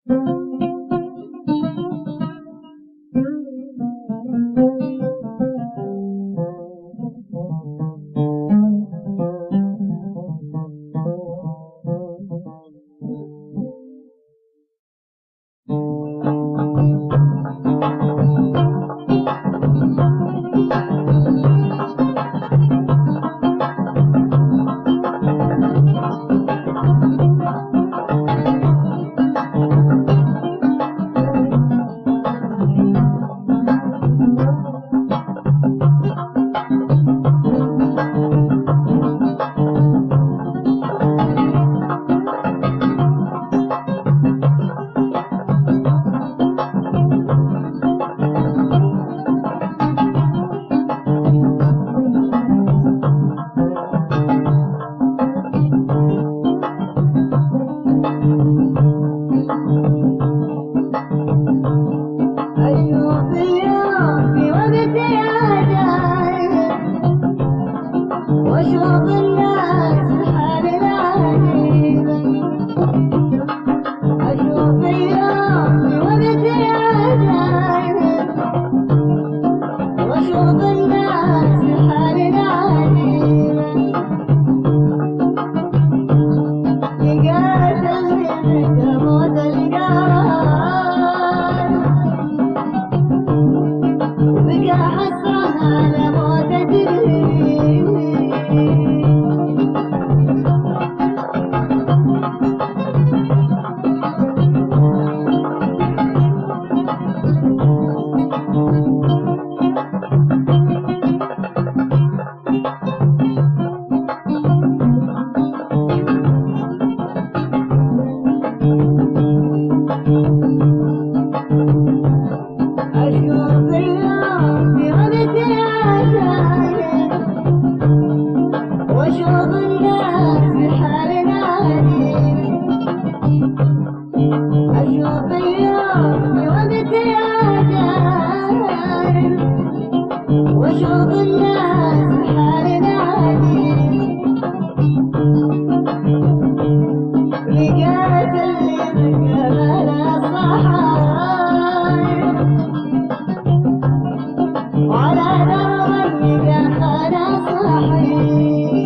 واشوف الناس حال العجيب، اشوف يومي وقتي عجايب، واشوف الناس حال العجيب، لقيت اللي بتموت القلب، وبقى حسرة على موتتي. واشوف الناس حالنا عجيب، اشوف يومي وقتي عجايب، واشوف الناس حالنا عجيب، لقيت اللي بقبل الصحايب، وعلى درب اللقى خلاص صحيح.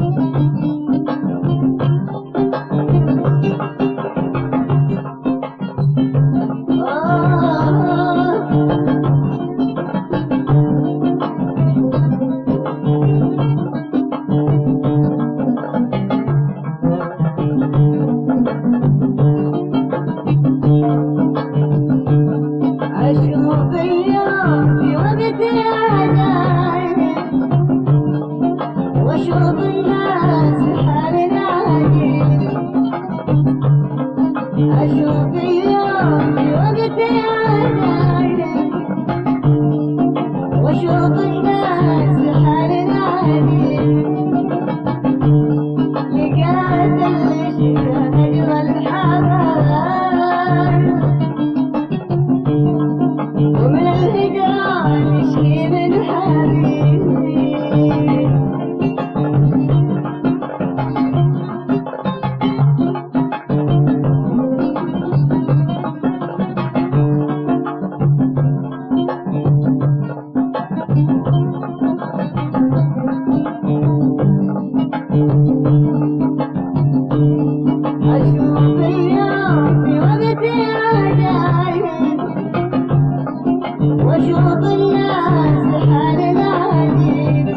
أشوف يومي وقتي عجايب، واشوف الناس حالنا عجيب، أشوف يومي وقتي عجايب، واشوف الناس حالنا عجيب، لقيت اللي شفى نجم الحبايب، ومن الهجران يشكي من حبيبي. أشوف يومي وقتي عجايب، واشوف الناس حالنا عجيب،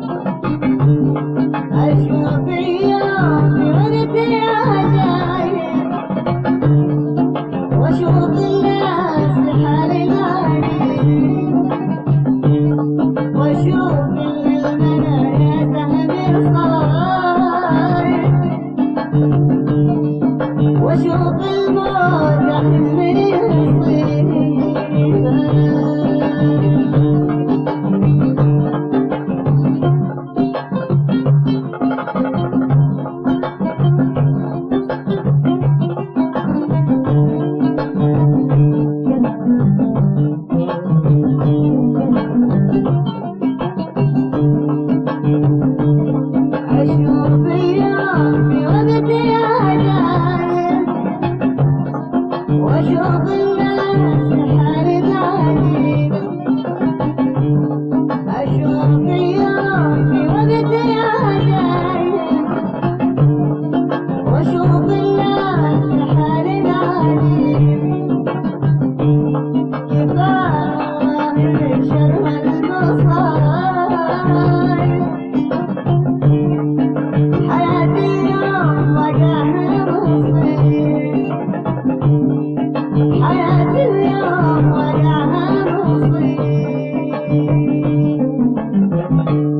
اشوف يومي وقتي عجايب، واشوف الناس حالنا عجيب، واشوف المنايا تهدي صاير، واشوف الموت يحمل يصيب. واشوف الناس حالي عجيب، اشوف اليوم في وقت يا جاي، واشوف الناس حالي عجيب، كفاية من شر المصايب، حياتي اليوم وجعها مصيب، حياتي اليوم وجعها مصيب.